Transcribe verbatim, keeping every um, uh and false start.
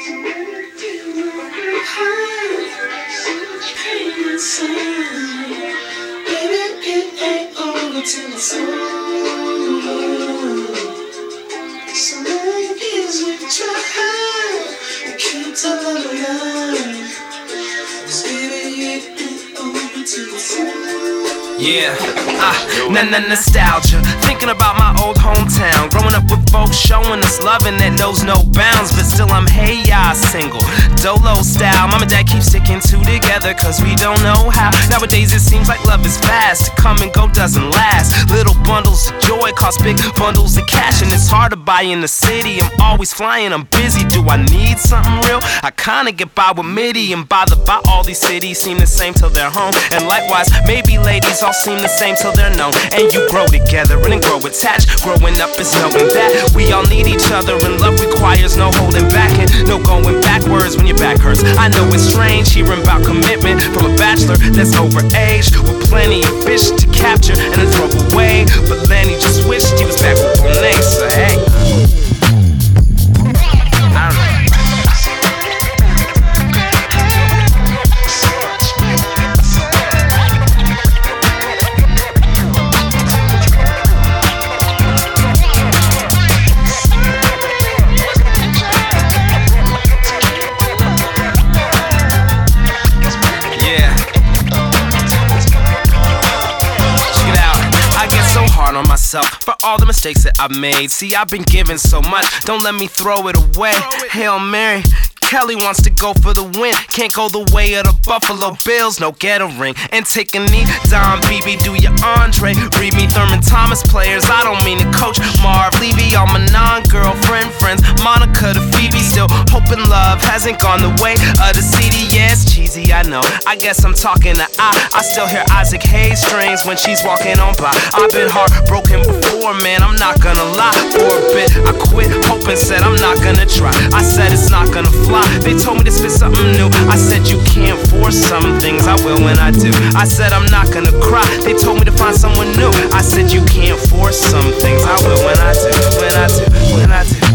Till it's over. So many years we've tried, we can't tell a lie. Cause baby, it ain't over till it's over. Yeah, ah, na na nostalgia. Thinking about my old hometown. Growing up with folks showing us loving that knows no bounds. But still I'm hey ya single, dolo style. Mom and dad keep sticking two together cause we don't know how. Nowadays it seems like love is fast. To come and go doesn't last. Little bundles of joy cost big bundles of cash. And it's hard to buy in the city. I'm always flying, I'm busy. Do I need something real? I kinda get by with MIDI. And by the by, all these cities seem the same till they're home. And likewise, maybe ladies all seem the same till they're known. And you grow together and then grow attached. Growing up is knowing that we all need each other, and love requires no holding back and no going backwards when your back hurts. I know it's strange hearing about commitment from a bachelor that's overaged with plenty of fish to capture and then throw away. But then he just wished he was back with Bonet. So hey, I don't know. On myself for all the mistakes that I've made. See, I've been given so much, don't let me throw it away. Hail Mary, Kelly wants to go for the win. Can't go the way of the Buffalo Bills, no get a ring. And take a knee, Don B B, do your Andre. Read me Thurman Thomas players, I don't mean to coach Marv Levy, all my non-girlfriend friends, Monica to Phoebe. Still hoping love hasn't gone the way of the C D. Yeah, it's cheesy, I know, I guess I'm talking to I I still hear Isaac Hayes strings when she's walking on by. I've been heartbroken before, man, I'm not gonna lie. For a bit, I quit hoping, said I'm not gonna try. I said it's not gonna fly. They told me to spit something new. I said you can't force some things, I will when I do. I said I'm not gonna cry. They told me to find someone new. I said you can't force some things, I will when I do, when I do, when I do.